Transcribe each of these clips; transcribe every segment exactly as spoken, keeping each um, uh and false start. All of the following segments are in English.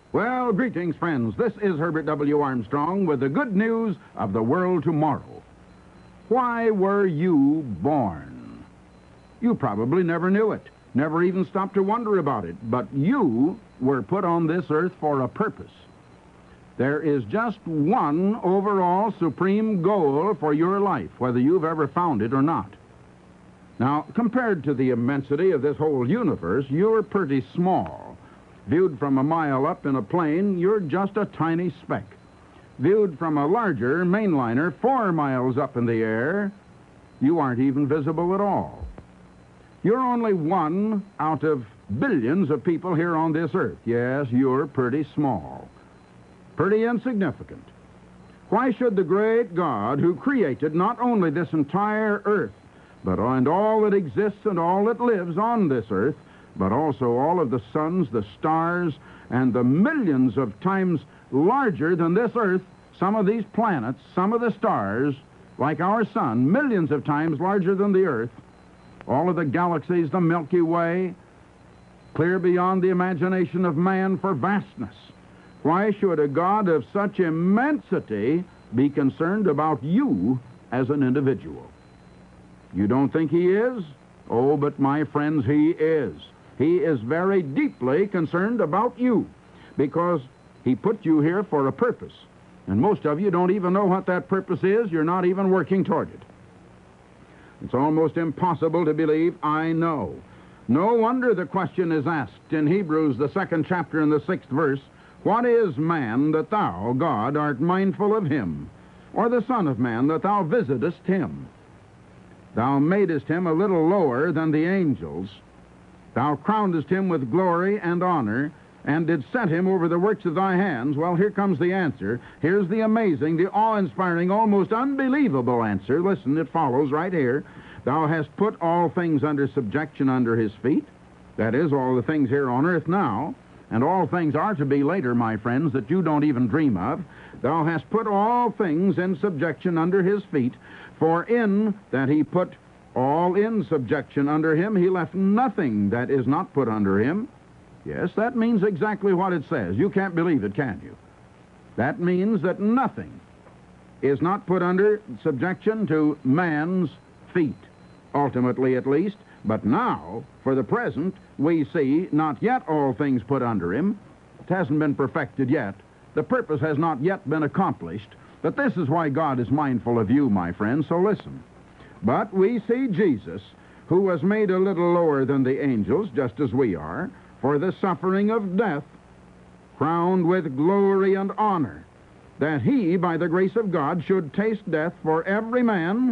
Well, greetings, friends. This is Herbert W. Armstrong with the good news of the world tomorrow. Why were you born? You probably never knew it, never even stopped to wonder about it, but you were put on this earth for a purpose. There is just one overall supreme goal for your life, whether you've ever found it or not. Now, compared to the immensity of this whole universe, you're pretty small. Viewed from a mile up in a plane, you're just a tiny speck. Viewed from a larger mainliner four miles up in the air, you aren't even visible at all. You're only one out of billions of people here on this earth. Yes, you're pretty small. Pretty insignificant. Why should the great God who created not only this entire earth, but and all that exists and all that lives on this earth, but also all of the suns, the stars, and the millions of times larger than this earth, some of these planets, some of the stars, like our sun, millions of times larger than the earth, all of the galaxies, the Milky Way, clear beyond the imagination of man for vastness. Why should a God of such immensity be concerned about you as an individual? You don't think he is? Oh, but my friends, he is. He is very deeply concerned about you because he put you here for a purpose. And most of you don't even know what that purpose is. You're not even working toward it. It's almost impossible to believe, I know. No wonder the question is asked in Hebrews, the second chapter and the sixth verse, what is man that thou, God, art mindful of him, or the son of man that thou visitest him? Thou madest him a little lower than the angels. Thou crownedest him with glory and honor, and didst set him over the works of thy hands. Well, here comes the answer. Here's the amazing, the awe-inspiring, almost unbelievable answer. Listen, it follows right here. Thou hast put all things under subjection under his feet. That is, all the things here on earth now, and all things are to be later, my friends, that you don't even dream of. Thou hast put all things in subjection under his feet, for in that he put all in subjection under him, he left nothing that is not put under him. Yes, that means exactly what it says. You can't believe it, can you? That means that nothing is not put under subjection to man's feet, ultimately at least. But now, for the present, we see not yet all things put under him. It hasn't been perfected yet. The purpose has not yet been accomplished. But this is why God is mindful of you, my friends, so listen. But we see Jesus, who was made a little lower than the angels, just as we are, for the suffering of death, crowned with glory and honor, that he, by the grace of God, should taste death for every man,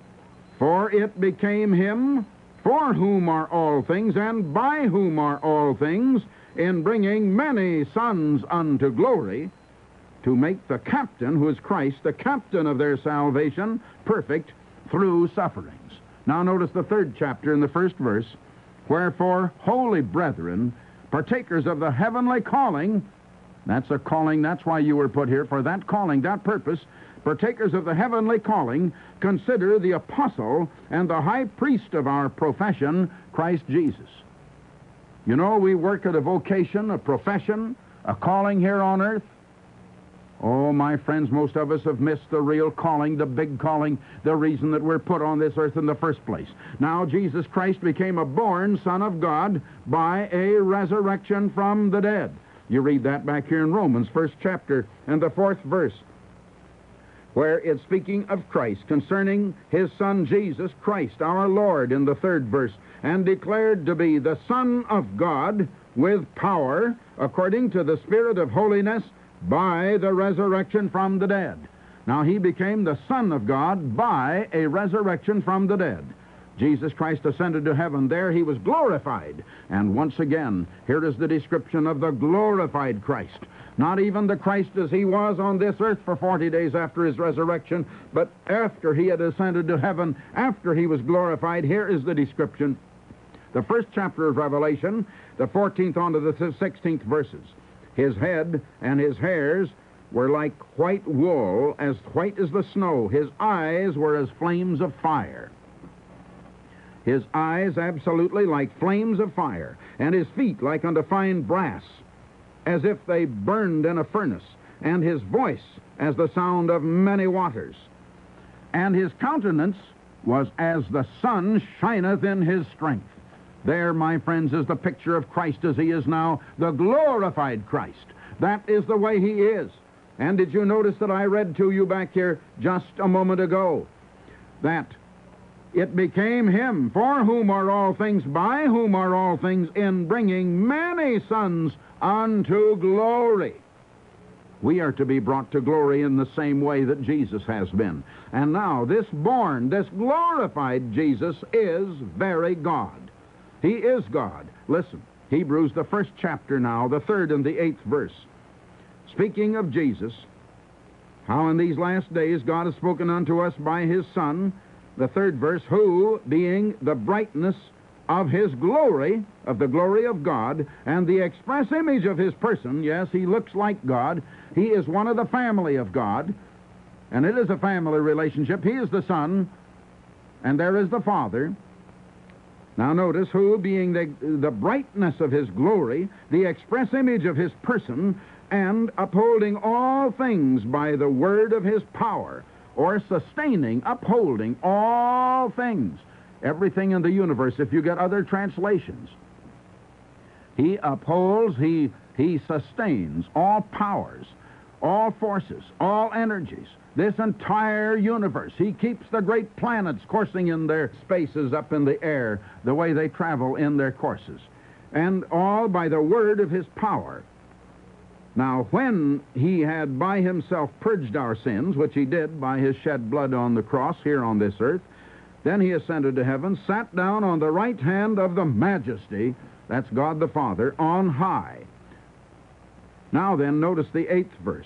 for it became him, for whom are all things, and by whom are all things, in bringing many sons unto glory, to make the captain, who is Christ, the captain of their salvation, perfect through sufferings. Now notice the third chapter in the first verse. Wherefore, holy brethren, partakers of the heavenly calling, that's a calling, that's why you were put here, for that calling, that purpose, partakers of the heavenly calling, consider the apostle and the high priest of our profession, Christ Jesus. You know, we work at a vocation, a profession, a calling here on earth. Oh, my friends, most of us have missed the real calling, the big calling, the reason that we're put on this earth in the first place. Now, Jesus Christ became a born Son of God by a resurrection from the dead. You read that back here in Romans, first chapter and the fourth verse, where it's speaking of Christ, concerning his Son Jesus Christ, our Lord, in the third verse, and declared to be the Son of God with power, according to the Spirit of holiness, by the resurrection from the dead. Now, he became the Son of God by a resurrection from the dead. Jesus Christ ascended to heaven. There he was glorified. And once again, here is the description of the glorified Christ. Not even the Christ as he was on this earth for forty days after his resurrection, but after he had ascended to heaven, after he was glorified. Here is the description. The first chapter of Revelation, the fourteenth on to the sixteenth verses. His head and his hairs were like white wool, as white as the snow. His eyes were as flames of fire. His eyes absolutely like flames of fire, and his feet like unto fine brass, as if they burned in a furnace, and his voice as the sound of many waters. And his countenance was as the sun shineth in his strength. There, my friends, is the picture of Christ as he is now, the glorified Christ. That is the way he is. And did you notice that I read to you back here just a moment ago that it became him, for whom are all things, by whom are all things, in bringing many sons unto glory. We are to be brought to glory in the same way that Jesus has been. And now this born, this glorified Jesus is very God. He is God. Listen, Hebrews, the first chapter now, the third and the eighth verse. Speaking of Jesus, how in these last days God has spoken unto us by his Son, the third verse, who, being the brightness of his glory, of the glory of God, and the express image of his person, yes, he looks like God, he is one of the family of God, and it is a family relationship. He is the Son, and there is the Father. Now notice, who, being the, the brightness of his glory, the express image of his person, and upholding all things by the word of his power, or sustaining, upholding all things, everything in the universe, if you get other translations. He upholds, he, he sustains all powers, all forces, all energies, this entire universe. He keeps the great planets coursing in their spaces up in the air, the way they travel in their courses, and all by the word of his power. Now, when he had by himself purged our sins, which he did by his shed blood on the cross here on this earth, then he ascended to heaven, sat down on the right hand of the Majesty, that's God the Father, on high. Now then, notice the eighth verse.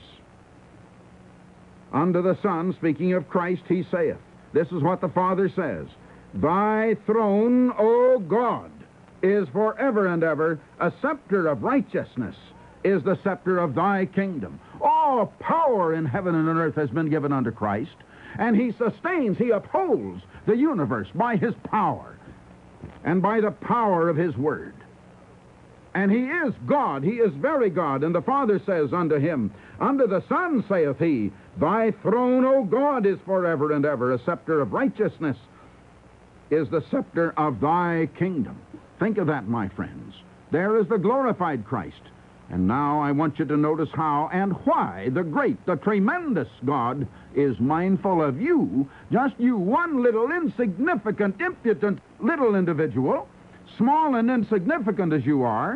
Unto the Son, speaking of Christ, he saith, this is what the Father says, Thy throne, O God, is forever and ever, a scepter of righteousness is the scepter of thy kingdom. All power in heaven and on earth has been given unto Christ, and he sustains, he upholds the universe by his power and by the power of his word. And he is God, he is very God. And the Father says unto him, Unto the Son saith he, Thy throne, O God, is forever and ever. A scepter of righteousness is the scepter of thy kingdom. Think of that, my friends. There is the glorified Christ. And now I want you to notice how and why the great, the tremendous God is mindful of you, just you, one little insignificant, impudent little individual, small and insignificant as you are.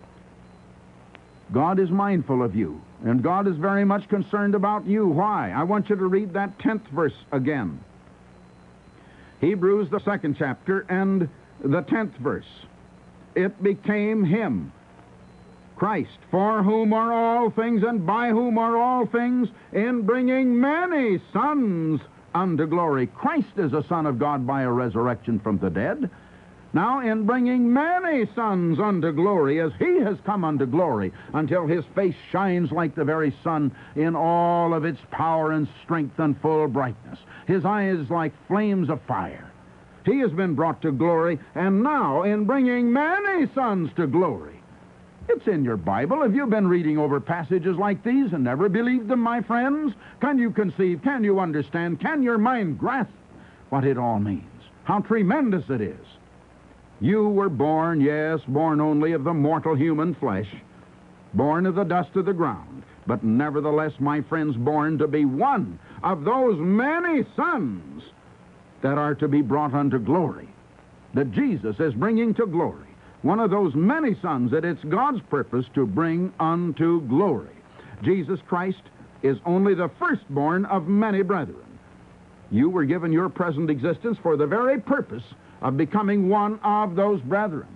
God is mindful of you, and God is very much concerned about you. Why? I want you to read that tenth verse again. Hebrews, the second chapter, and the tenth verse. It became him, Christ, for whom are all things, and by whom are all things, in bringing many sons unto glory. Christ is a Son of God by a resurrection from the dead. Now, in bringing many sons unto glory, as he has come unto glory, until his face shines like the very sun in all of its power and strength and full brightness. His eyes like flames of fire. He has been brought to glory, and now, in bringing many sons to glory. It's in your Bible. Have you been reading over passages like these and never believed them, my friends? Can you conceive? Can you understand? Can your mind grasp what it all means? How tremendous it is. You were born, yes, born only of the mortal human flesh, born of the dust of the ground, but nevertheless, my friends, born to be one of those many sons that are to be brought unto glory, that Jesus is bringing to glory. One of those many sons that it's God's purpose to bring unto glory. Jesus Christ is only the firstborn of many brethren. You were given your present existence for the very purpose of becoming one of those brethren.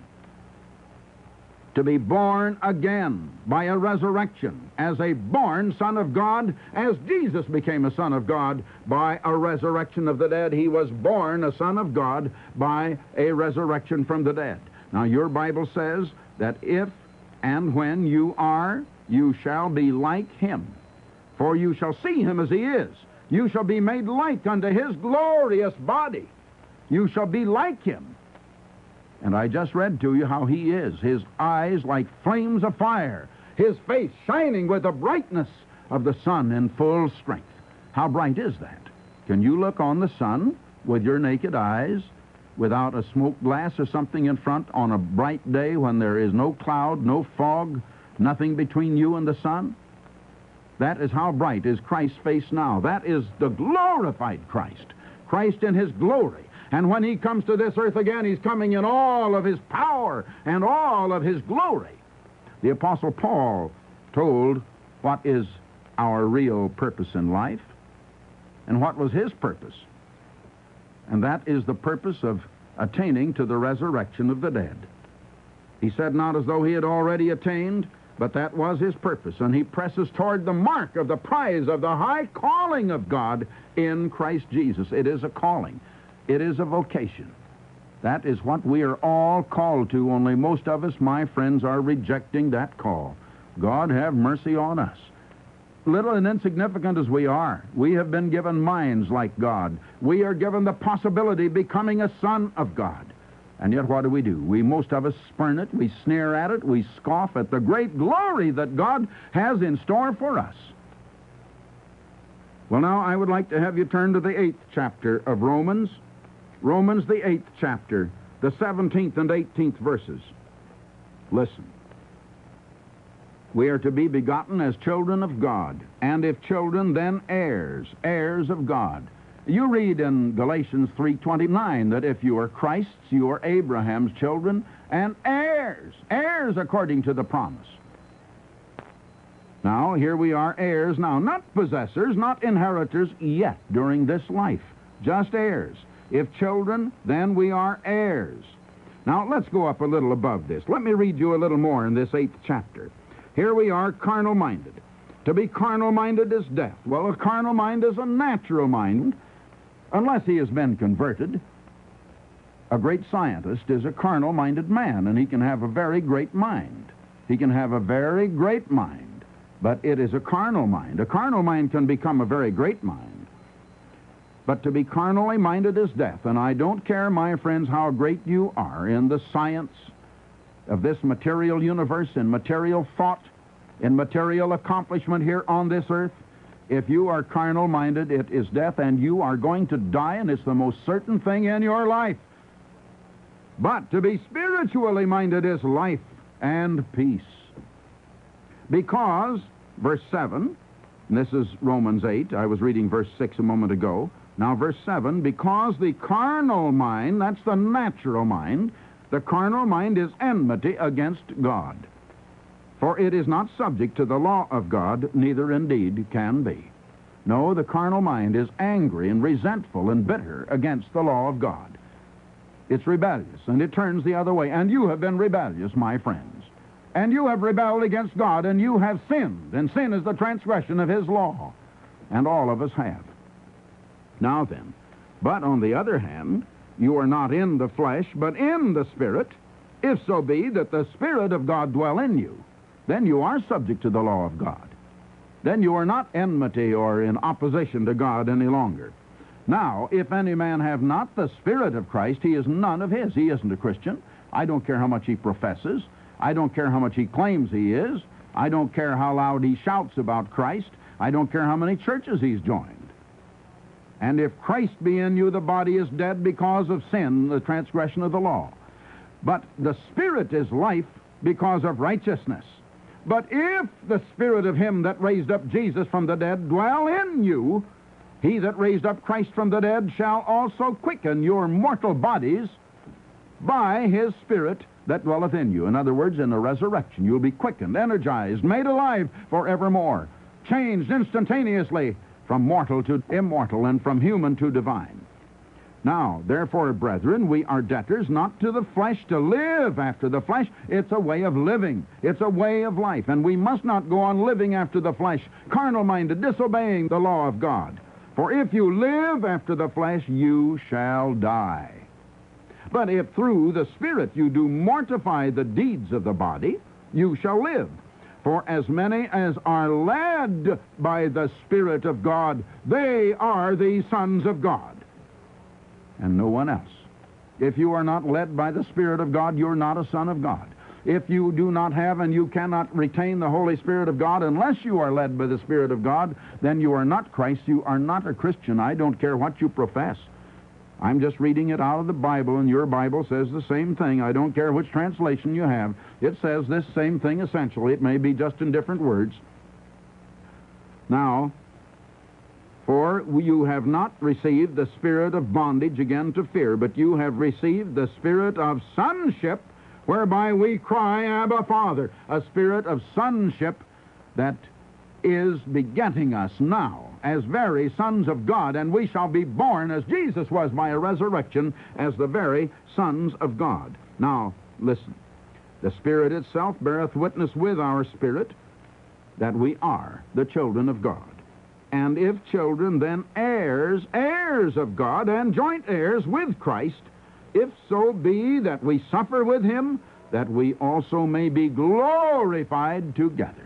To be born again by a resurrection as a born Son of God, as Jesus became a Son of God by a resurrection of the dead. He was born a Son of God by a resurrection from the dead. Now, your Bible says that if and when you are, you shall be like him. For you shall see him as he is. You shall be made like unto his glorious body. You shall be like him. And I just read to you how he is. His eyes like flames of fire. his face shining with the brightness of the sun in full strength. How bright is that? Can you look on the sun with your naked eyes without a smoke glass or something in front on a bright day when there is no cloud, no fog, nothing between you and the sun? That is how bright is Christ's face now. That is the glorified Christ. Christ in his glory. And when he comes to this earth again, he's coming in all of his power and all of his glory. The Apostle Paul told what is our real purpose in life and what was his purpose. And that is the purpose of attaining to the resurrection of the dead. He said not as though he had already attained, but that was his purpose. And he presses toward the mark of the prize of the high calling of God in Christ Jesus. It is a calling. It is a vocation. That is what we are all called to, only most of us, my friends, are rejecting that call. God have mercy on us. Little and insignificant as we are, we have been given minds like God. We are given the possibility of becoming a son of God. And yet what do we do? We, most of us, spurn it, we sneer at it, we scoff at the great glory that God has in store for us. Well, now, I would like to have you turn to the eighth chapter of Romans. Romans, the eighth chapter, the seventeenth and eighteenth verses. Listen. We are to be begotten as children of God, and if children, then heirs, heirs of God. You read in Galatians three twenty-nine that if you are Christ's, you are Abraham's children, and heirs, heirs according to the promise. Now, here we are heirs now, not possessors, not inheritors yet during this life, just heirs. If children, then we are heirs. Now, let's go up a little above this. Let me read you a little more in this eighth chapter. Here we are carnal-minded. To be carnal-minded is death. Well, a carnal mind is a natural mind, unless he has been converted. A great scientist is a carnal-minded man, and he can have a very great mind. He can have a very great mind, but it is a carnal mind. A carnal mind can become a very great mind. But to be carnally minded is death, and I don't care, my friends, how great you are in the science of this material universe, in material thought, in material accomplishment here on this earth. If you are carnal-minded, it is death, and you are going to die, and it's the most certain thing in your life. But to be spiritually minded is life and peace. Because, verse seven, and this is Romans eight, I was reading verse six a moment ago. Now, verse seven, because the carnal mind, that's the natural mind, the carnal mind is enmity against God. For it is not subject to the law of God, neither indeed can be. No, the carnal mind is angry and resentful and bitter against the law of God. It's rebellious, and it turns the other way. And you have been rebellious, my friends. And you have rebelled against God, and you have sinned. And sin is the transgression of his law. And all of us have. Now then, but on the other hand, you are not in the flesh, but in the Spirit, if so be that the Spirit of God dwell in you. Then you are subject to the law of God. Then you are not enmity or in opposition to God any longer. Now, if any man have not the Spirit of Christ, he is none of his. He isn't a Christian. I don't care how much he professes. I don't care how much he claims he is. I don't care how loud he shouts about Christ. I don't care how many churches he's joined. And if Christ be in you, the body is dead because of sin, the transgression of the law. But the Spirit is life because of righteousness. But if the Spirit of him that raised up Jesus from the dead dwell in you, he that raised up Christ from the dead shall also quicken your mortal bodies by his Spirit that dwelleth in you. In other words, in the resurrection, you'll be quickened, energized, made alive forevermore, changed instantaneously from mortal to immortal, and from human to divine. Now, therefore, brethren, we are debtors not to the flesh to live after the flesh. It's a way of living. It's a way of life. And we must not go on living after the flesh, carnal-minded, disobeying the law of God. For if you live after the flesh, you shall die. But if through the Spirit you do mortify the deeds of the body, you shall live. For as many as are led by the Spirit of God, they are the sons of God, and no one else. If you are not led by the Spirit of God, you're not a son of God. If you do not have and you cannot retain the Holy Spirit of God unless you are led by the Spirit of God, then you are not Christ. You are not a Christian. I don't care what you profess. I'm just reading it out of the Bible, and your Bible says the same thing. I don't care which translation you have. It says this same thing essentially. It may be just in different words. Now, for you have not received the spirit of bondage again to fear, but you have received the spirit of sonship, whereby we cry, Abba, Father. A spirit of sonship that is begetting us now as very sons of God, and we shall be born, as Jesus was by a resurrection, as the very sons of God. Now, listen. The Spirit itself beareth witness with our spirit that we are the children of God. And if children, then heirs, heirs of God, and joint heirs with Christ, if so be that we suffer with him, that we also may be glorified together.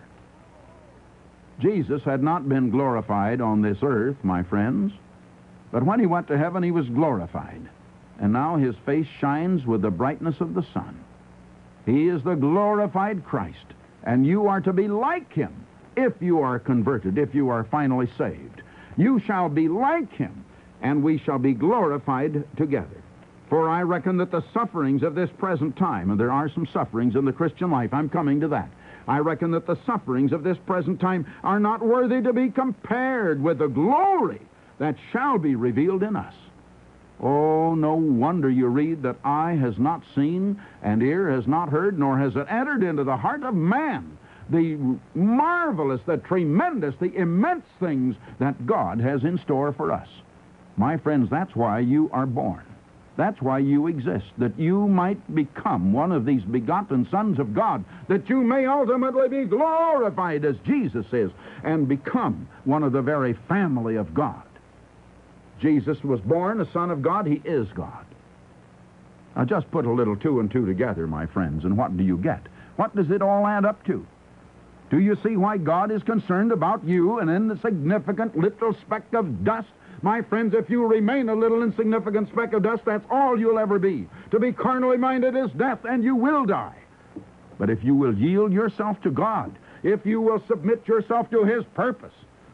Jesus had not been glorified on this earth, my friends, but when he went to heaven, he was glorified. And now his face shines with the brightness of the sun. He is the glorified Christ, and you are to be like him if you are converted, if you are finally saved. You shall be like him, and we shall be glorified together. For I reckon that the sufferings of this present time, and there are some sufferings in the Christian life, I'm coming to that. I reckon that the sufferings of this present time are not worthy to be compared with the glory that shall be revealed in us. Oh, no wonder you read that eye has not seen, and ear has not heard, nor has it entered into the heart of man the marvelous, the tremendous, the immense things that God has in store for us. My friends, that's why you are born. That's why you exist, that you might become one of these begotten sons of God, that you may ultimately be glorified as Jesus is, and become one of the very family of God. Jesus was born a son of God. He is God. Now just put a little two and two together, my friends, and what do you get? What does it all add up to? Do you see why God is concerned about you, an insignificant little speck of dust? My friends, if you remain a little insignificant speck of dust, that's all you'll ever be. To be carnally minded is death, and you will die. But if you will yield yourself to God, if you will submit yourself to his purpose,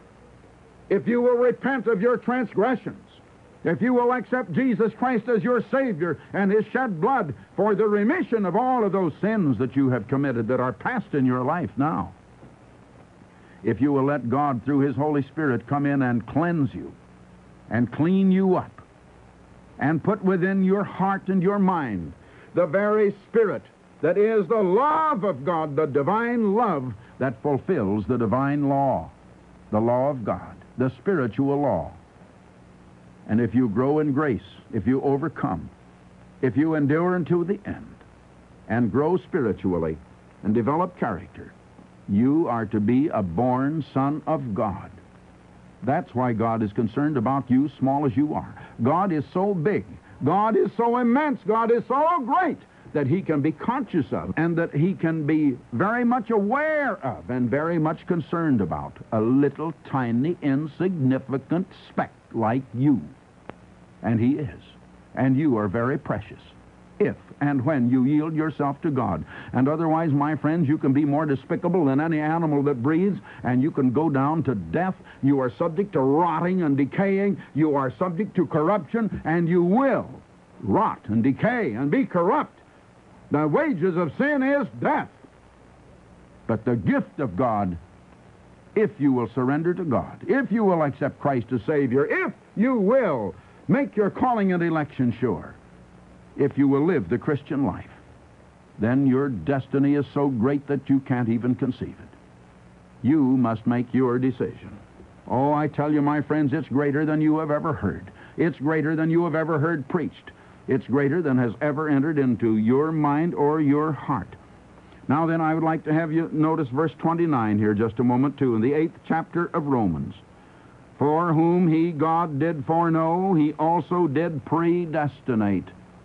if you will repent of your transgressions, if you will accept Jesus Christ as your Savior and his shed blood for the remission of all of those sins that you have committed that are past in your life now, if you will let God through his Holy Spirit come in and cleanse you and clean you up and put within your heart and your mind the very Spirit that is the love of God, the divine love that fulfills the divine law, the law of God, the spiritual law. And if you grow in grace, if you overcome, if you endure unto the end and grow spiritually and develop character, you are to be a born son of God. That's why God is concerned about you, small as you are. God is so big, God is so immense, God is so great that he can be conscious of, and that he can be very much aware of and very much concerned about a little tiny insignificant speck like you. And he is. And you are very precious if and when you yield yourself to God. And otherwise, my friends, you can be more despicable than any animal that breathes, and you can go down to death. You are subject to rotting and decaying. You are subject to corruption, and you will rot and decay and be corrupt. The wages of sin is death. But the gift of God, if you will surrender to God, if you will accept Christ as Savior, if you will make your calling and election sure, if you will live the Christian life, then your destiny is so great that you can't even conceive it. You must make your decision. Oh, I tell you, my friends, it's greater than you have ever heard. It's greater than you have ever heard preached. It's greater than has ever entered into your mind or your heart. Now then, I would like to have you notice verse twenty-nine here just a moment, too, in the eighth chapter of Romans. For whom he, God, did foreknow, he also did predestinate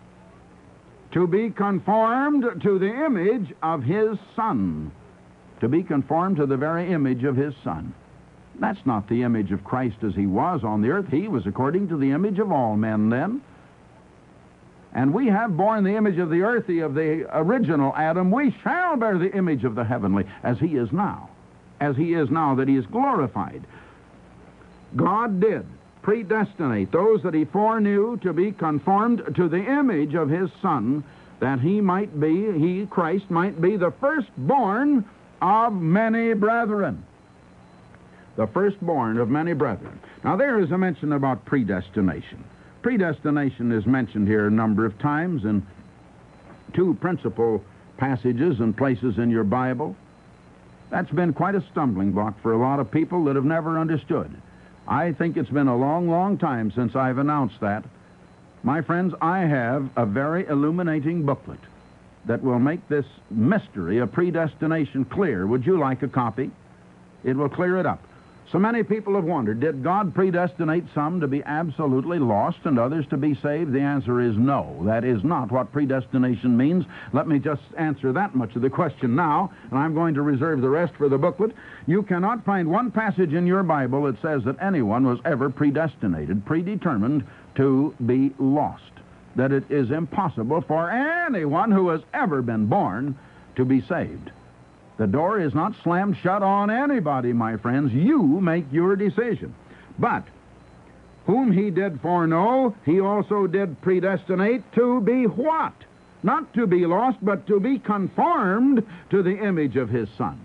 to be conformed to the image of his Son. To be conformed to the very image of his Son. That's not the image of Christ as he was on the earth. He was according to the image of all men then. And we have borne the image of the earthly, of the original Adam. We shall bear the image of the heavenly, as he is now. As he is now, that he is glorified. God did predestinate those that he foreknew to be conformed to the image of his Son, that he might be, he, Christ, might be the firstborn of many brethren. The firstborn of many brethren. Now there is a mention about predestination. Predestination is mentioned here a number of times in two principal passages and places in your Bible. That's been quite a stumbling block for a lot of people that have never understood. I think it's been a long, long time since I've announced that. My friends, I have a very illuminating booklet that will make this mystery of predestination clear. Would you like a copy? It will clear it up. So many people have wondered, did God predestinate some to be absolutely lost and others to be saved? The answer is no. That is not what predestination means. Let me just answer that much of the question now, and I'm going to reserve the rest for the booklet. You cannot find one passage in your Bible that says that anyone was ever predestinated, predetermined to be lost, that it is impossible for anyone who has ever been born to be saved. The door is not slammed shut on anybody, my friends. You make your decision. But whom he did foreknow, he also did predestinate to be what? Not to be lost, but to be conformed to the image of his Son.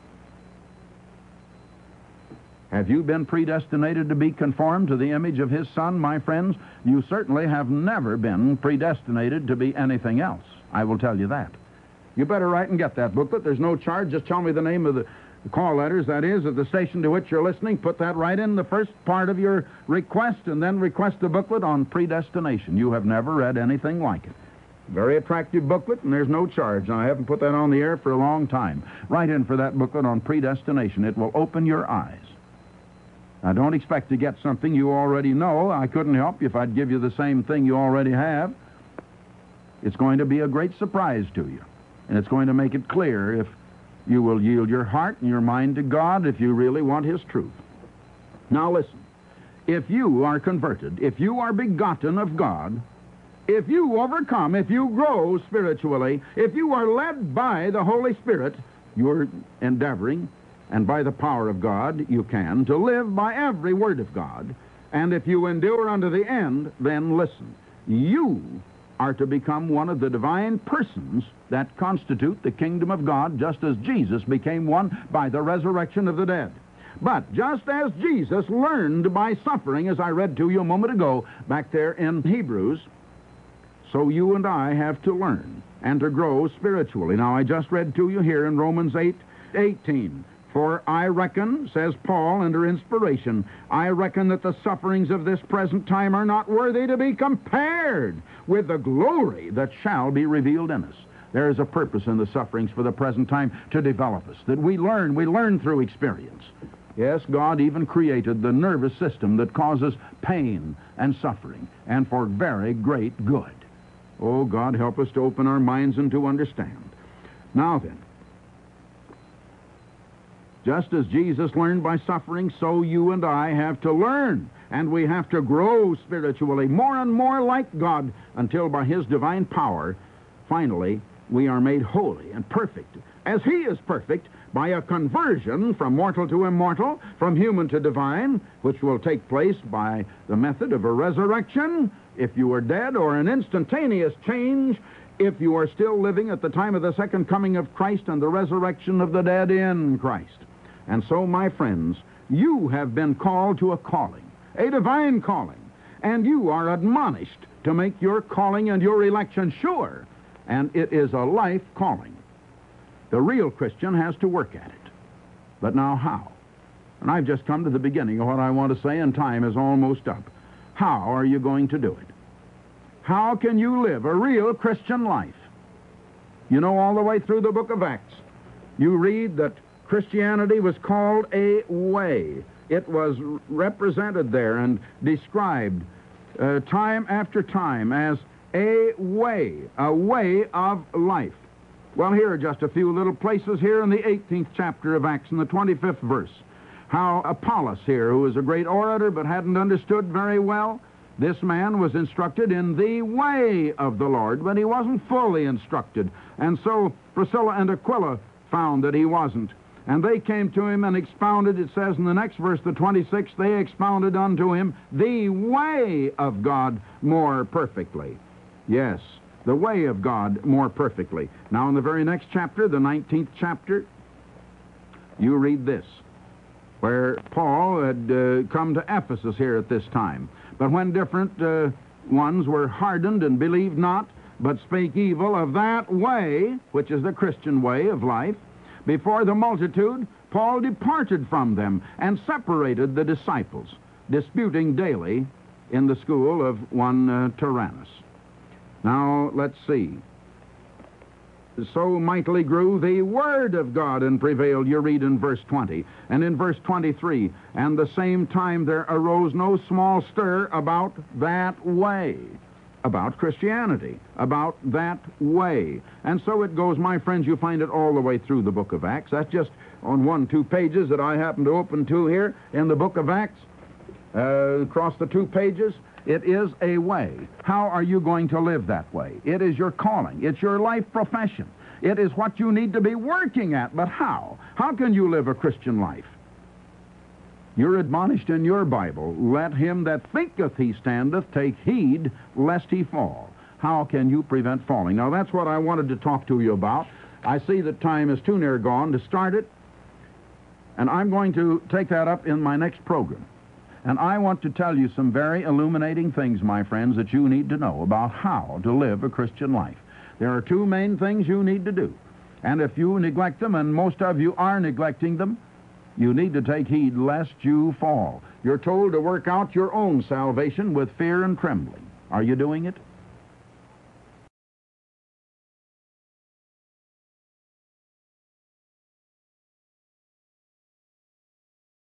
Have you been predestinated to be conformed to the image of his Son, my friends? You certainly have never been predestinated to be anything else. I will tell you that. You better write and get that booklet. There's no charge. Just tell me the name of the call letters, that is, of the station to which you're listening. Put that right in the first part of your request, and then request the booklet on predestination. You have never read anything like it. Very attractive booklet, and there's no charge. Now, I haven't put that on the air for a long time. Write in for that booklet on predestination. It will open your eyes. Now, don't expect to get something you already know. I couldn't help you if I'd give you the same thing you already have. It's going to be a great surprise to you. And it's going to make it clear if you will yield your heart and your mind to God, if you really want his truth. Now listen, if you are converted, if you are begotten of God, if you overcome, if you grow spiritually, if you are led by the Holy Spirit, you're endeavoring, and by the power of God you can, to live by every word of God. And if you endure unto the end, then listen, you are to become one of the divine persons that constitute the kingdom of God, just as Jesus became one by the resurrection of the dead. But just as Jesus learned by suffering, as I read to you a moment ago back there in Hebrews, so you and I have to learn and to grow spiritually. Now, I just read to you here in Romans eight eighteen. For I reckon, says Paul under inspiration, I reckon that the sufferings of this present time are not worthy to be compared with the glory that shall be revealed in us. There is a purpose in the sufferings for the present time to develop us, that we learn, we learn through experience. Yes, God even created the nervous system that causes pain and suffering, and for very great good. Oh, God, help us to open our minds and to understand. Now then, just as Jesus learned by suffering, so you and I have to learn. And we have to grow spiritually, more and more like God, until by his divine power, finally, we are made holy and perfect, as he is perfect, by a conversion from mortal to immortal, from human to divine, which will take place by the method of a resurrection, if you are dead, or an instantaneous change, if you are still living at the time of the second coming of Christ and the resurrection of the dead in Christ. And so, my friends, you have been called to a calling, a divine calling, and you are admonished to make your calling and your election sure, and it is a life calling. The real Christian has to work at it. But now how? And I've just come to the beginning of what I want to say, and time is almost up. How are you going to do it? How can you live a real Christian life? You know, all the way through the book of Acts, you read that Christianity was called a way. It was represented there and described uh, time after time as a way, a way of life. Well, here are just a few little places here in the eighteenth chapter of Acts, in the twenty-fifth verse. How Apollos here, who was a great orator but hadn't understood very well, This man was instructed in the way of the Lord, but he wasn't fully instructed. And so Priscilla and Aquila found that he wasn't. And they came to him and expounded, it says in the next verse, the twenty-sixth, they expounded unto him the way of God more perfectly. Yes, the way of God more perfectly. Now in the very next chapter, the nineteenth chapter, you read this, where Paul had uh, come to Ephesus here at this time. But when different uh, ones were hardened and believed not, but spake evil of that way, which is the Christian way of life, before the multitude, Paul departed from them and separated the disciples, disputing daily in the school of one uh, Tyrannus. Now, let's see. So mightily grew the word of God and prevailed, you read in verse twenty. And in verse twenty-three, and the same time there arose no small stir about that way, about Christianity, about that way. And so it goes, my friends, you find it all the way through the book of Acts. That's just on one, two pages that I happen to open to here in the book of Acts. Uh, across the two pages, it is a way. How are you going to live that way? It is your calling. It's your life profession. It is what you need to be working at. But how? How can you live a Christian life? You're admonished in your Bible, let him that thinketh he standeth take heed lest he fall. How can you prevent falling? Now, that's what I wanted to talk to you about. I see that time is too near gone to start it, and I'm going to take that up in my next program. And I want to tell you some very illuminating things, my friends, that you need to know about how to live a Christian life. There are two main things you need to do. And if you neglect them, and most of you are neglecting them, you need to take heed lest you fall. You're told to work out your own salvation with fear and trembling. Are you doing it?